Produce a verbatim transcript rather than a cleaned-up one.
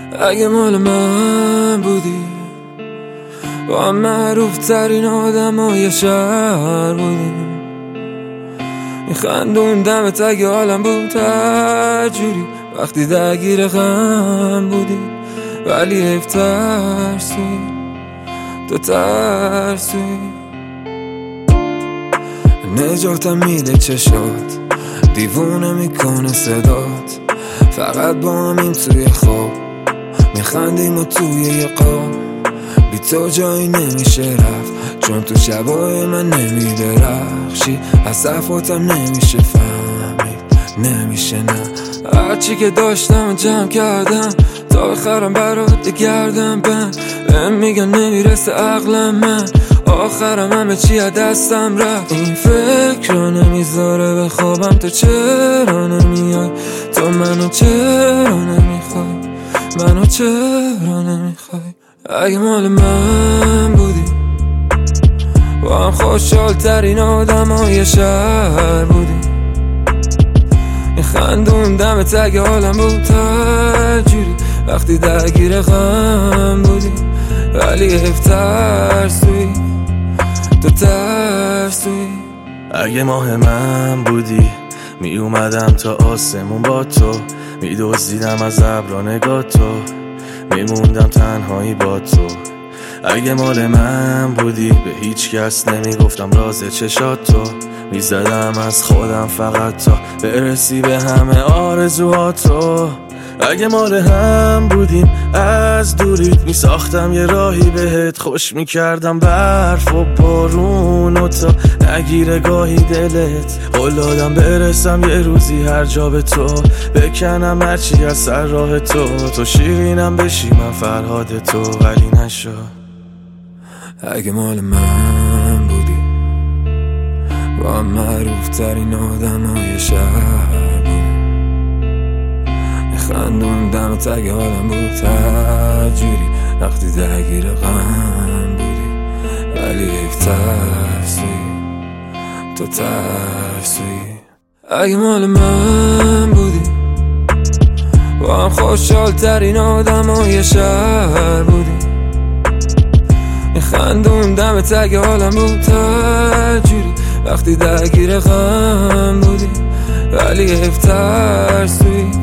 اگه مال من بودی، با معروف ترین آدم های شهر بودی، میخندون دمت اگه حالم بود هر جوری، وقتی درگیر غم بودی ولی حیف ترسوی، تو ترسوی. نجاتم میده چشات، دیوونه میکنه صدات، فقط با همین توی خواب میخندیم و توی یه قاب، بی تو جایی نمیشه رفت، چون تو شبای من نمیدرخشی، از صفاتم نمیشه فهمید، نمیشه نه. هرچی که داشتم جمع کردم تا بخرم برات گردم بند، بهم میگن نمیرسه عقلم، من آخرم همه چی از دستم رفت. این فکر رو نمیذاره بخوابم، تو چرا نمیای، تو منو چرا نمیخوای، منو چرا نمیخوای. اگه مال من بودی، با هم خوشحال ترین آدم های شهر بودی، میخندون دمت اگه حالم بود هر جوری، وقتی درگیر غم بودی ولی حیف ترسوی، تو ترسوی. اگه ماه من بودی، می اومدم تا آسمون با تو، می دزدیدم از ابرا نگاه تو، میموندم تنهایی با تو. اگه مال من بودی، به هیچ کس نمیگفتم راز چشات تو، میزدم از خودم فقط تا برسی به همه آرزوهاتو. اگه مال هم بودیم، از دوریت میساختم یه راهی بهت، خوش میکردم برف و بارون و تا نگیره گاهی دلت، قول دادم برسم یه روزی هر جا به تو، بکنم هرچی از سر راه تو، تو شیرینم بشی من فرهاد تو، ولی نشد. اگه مال من بودی، با معروف ترین آدم های شهر بودی، میخندون دمت اگه حالم بود هر جوری، وقتی درگیر غم بودی ولی حیف ترسوی، تو ترسوی. اگه مال من بودی، با هم خوشحال ترین آدم های شهر بودی، میخندون دمت اگه حالم بود هر جوری، وقتی درگیر غم بودی ولی حیف ترسوی،